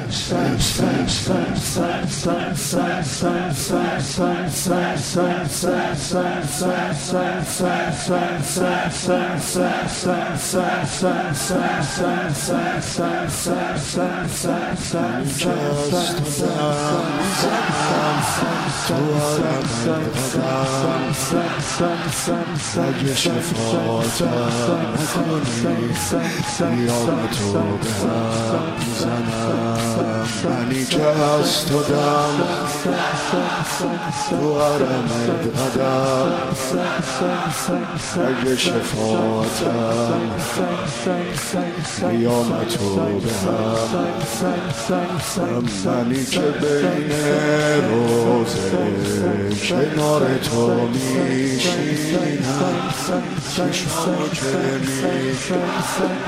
اگه شفاعتم نکنی بیام تو به هم میزنم منی که از تو دم تو حرمت قدم اگه شفاعتم بیام تو به هم منی که بین روزه کنار تو میشینم چشمانو که میشینم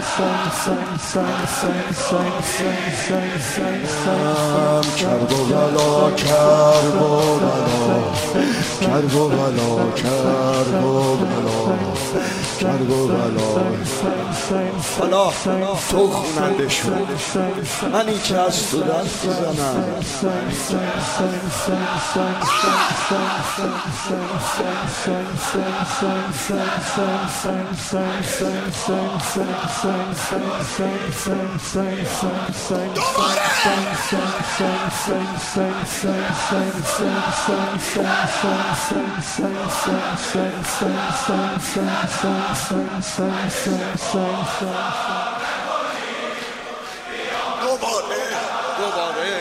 کرب و بلا کرب و بلا کرب و بلا کرب و بلا کرب و بلا حالا تو خوننده شد منی که از تو دست بزنم دوباره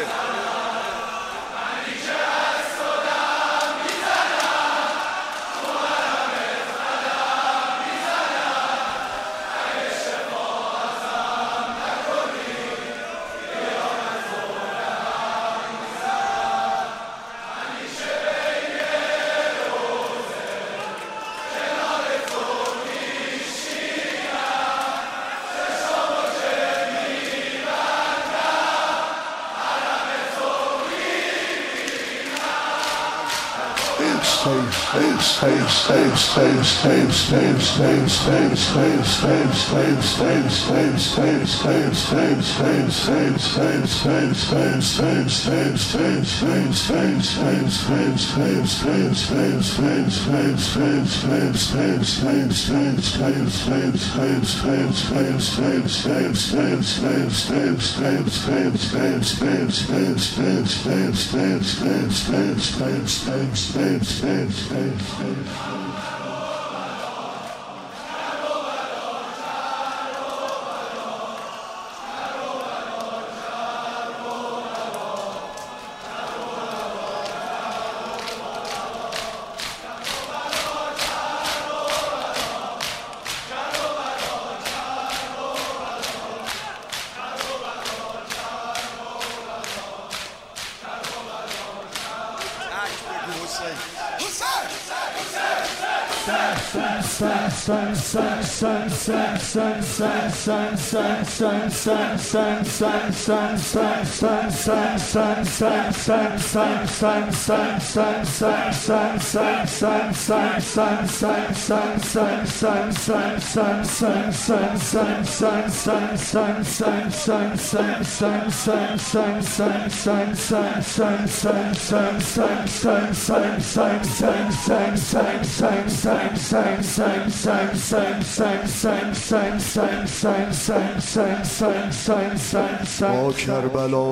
با کربلا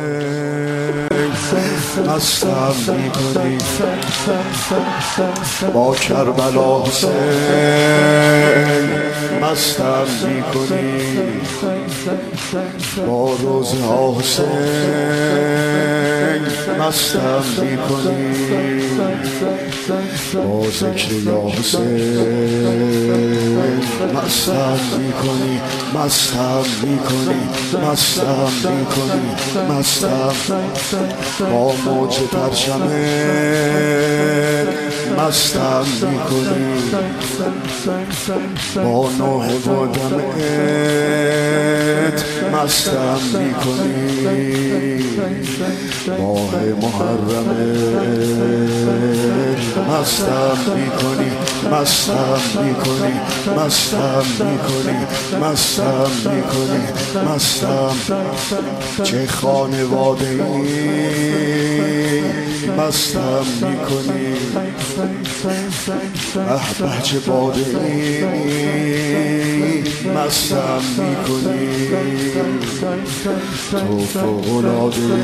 حسین مستم میکنی با کربلا حسین مستم میکنی با روزها حسین مستم میکنی با ذکر یا حسین مستم میکنی مستم میکنی مستم میکنی مستم با موج پرچمه مستم میکنی با نوح و دمت مستم میکنی ماه محرمه مستم میکنی مستم میکنی مستم میکنی مستم میکنی مستم چه خانواده ای مستم میکنی به چه باده ای مستم میکنی تو فوق‌العاده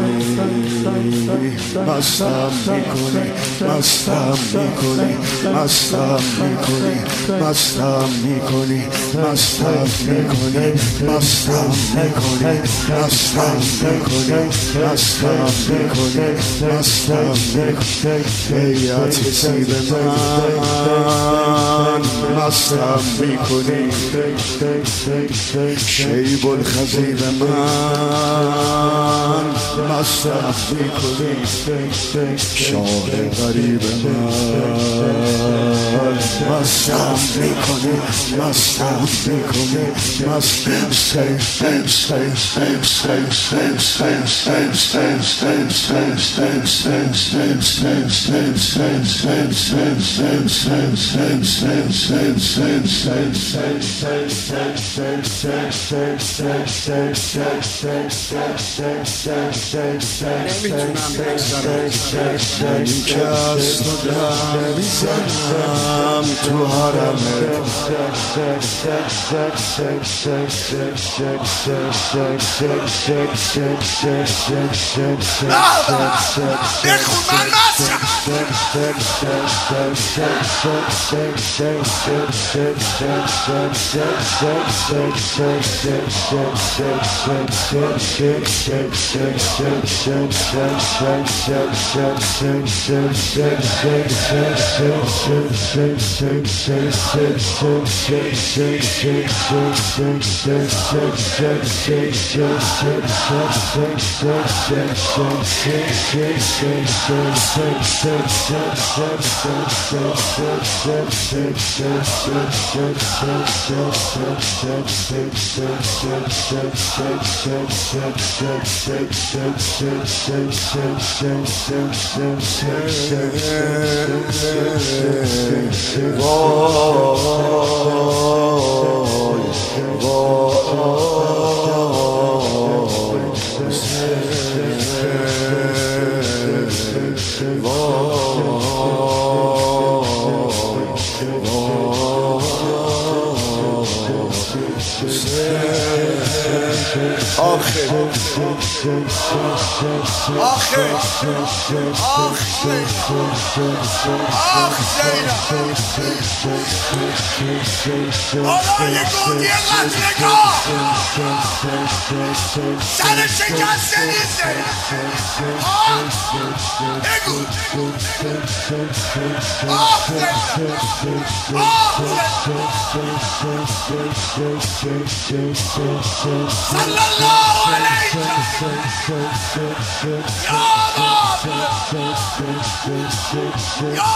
مستم میکنی مستم میکنی مستم میکنی مستم میکنی مستم میکنی مستم میکنی مستم میکنی مستم میکنی مستم میکنی هیئت سیب من مستم میکنی شیب الخزیب من مستم میکنی شاه غریب من مستم میکنی مستم میکنی مستم نمیتونم بگذارم شکست و دم میزنم تو حرمت بخون من مستم آرای گودی قتلگاه سر شکست نیسته بگو صلی الله علیک یا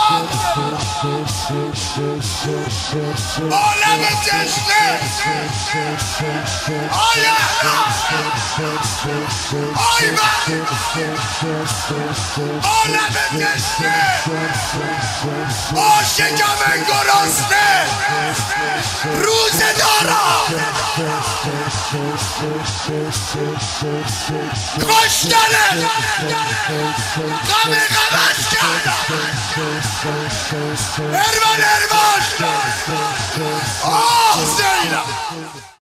عالم جشنه آی احمد آی من عالم جشنه با شکم گرسنه روزه دارم کشتنه غمش کردم ارمان آه زینب